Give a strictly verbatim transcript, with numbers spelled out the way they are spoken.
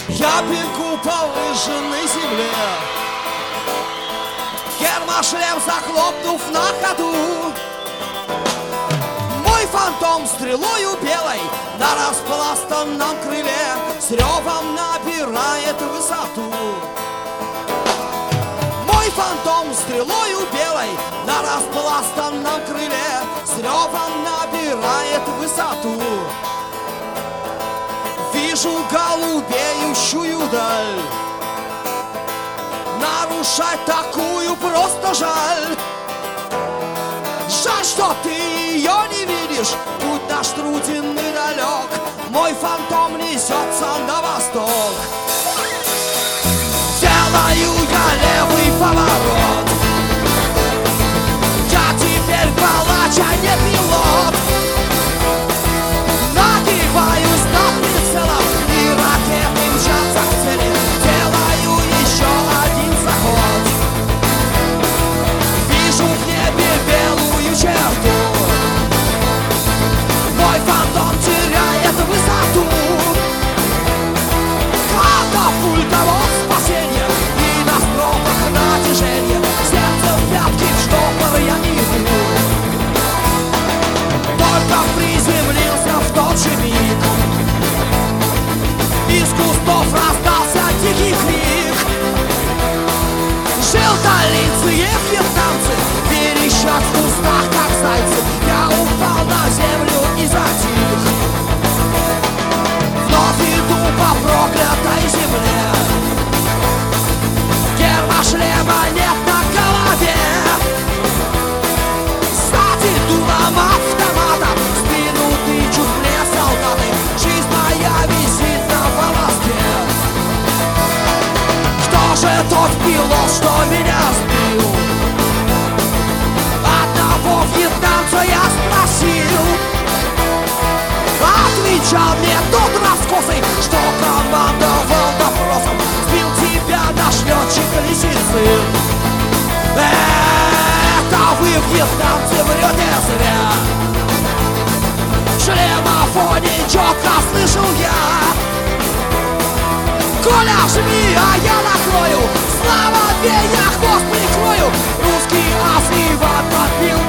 Я бегу по выжженной земле, гермошлем захлопнув на ходу. Мой фантом стрелою белой на распластанном крыле с ревом набирает высоту. Мой фантом стрелою белой на распластанном крыле с ревом набирает высоту. Вижу голубеющую даль, нарушать такую просто жаль. Жаль, что ты ее не видишь, путь наш труден и далек. Мой фантом несется на восток. Делаю я левый поворот, я теперь палач, а не пилот. Нагибаюсь над прицелом, и ракеты мчатся к цели. Делаю еще один заход, вижу в небе белую черту. Мой фантом теряет высоту. Катапульта вот спасение, и на стропах натяжение. Сердце в пятки, в штопор я не иду. Только приземлился в тот же миг, из кустов раздался дикий крик. Желтолицые вьетнамцы верещат в кустах, как зайцы. Я упал на землю и затих. Вновь иду по проклятой земле, гермошлема нет на голове. Сзади дулом автомата в спину тычут мне солдаты. Жизнь моя висит на волоске. Кто же тот пилот, что меня сбил? Одного вьетнамца я спросил. Отвечал мне тот раскосый, что командовал допросом. Сбил тебя наш летчик Лисицын. Это вы, вьетнамцы, врете зря. В шлемофоне четко слышал я: Коля, жми, а я накрою. Слава, бей, я хвост прикрою. Русский ас Иван подбил